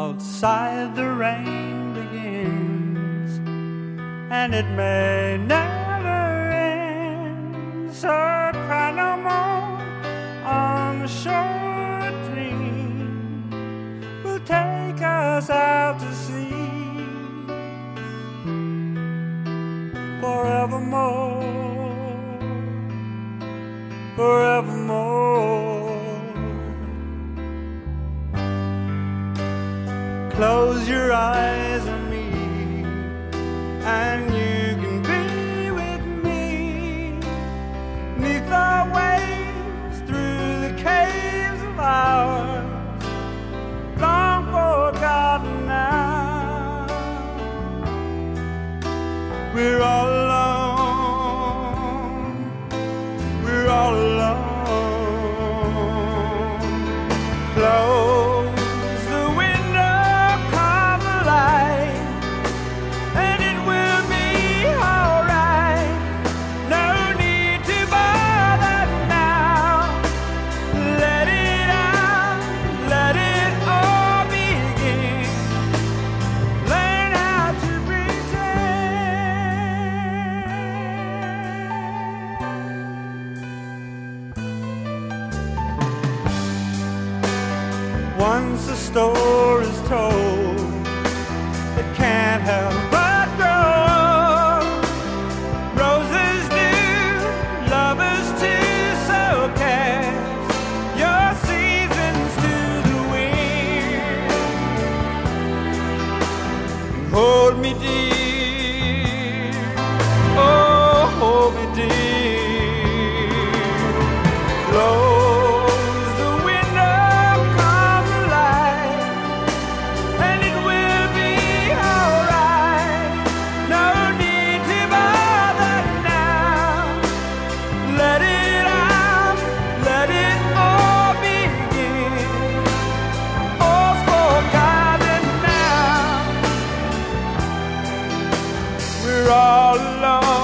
Outside the rain begins, and it may never end. So cry no more on the shore. A dream will take us out to sea forevermore, forevermore. Close your eyes on me, and you can be with me, 'neath the waves, through the caves of ours, long forgotten now. We're all alone, we're all alone. Close the window, calm the light, and it will be alright. No need to bother now. Let it out, let it all begin. Learn how to Once a story's told, it can't help but grow. Roses do, lovers too, so cast your seasons to the wind. Hold me dear, oh hold me dear. Close the window, calm the light, and it will be alright. No need to bother now. Let it out, let it all begin. All's forgotten now. We're all alone.